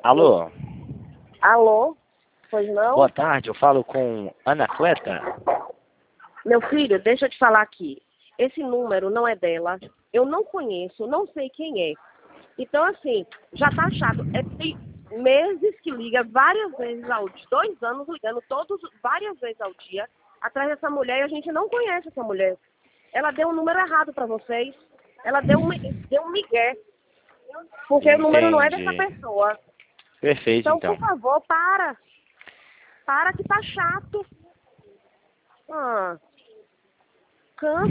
Alô? Alô? Pois não? Boa tarde, eu falo com Anacleta. Meu filho, deixa eu te falar aqui. Esse número não é dela. Eu não conheço, não sei quem é. Então, assim, já tá chato. Tem meses que liga várias vezes ao dia, 2 anos ligando várias vezes ao dia, atrás dessa mulher, e a gente não conhece essa mulher. Ela deu um número errado pra vocês. Ela deu um migué. Porque o número não é dessa Entendi. pessoa. Perfeito, Então, então. por favor, para. Para que tá chato. Cansa.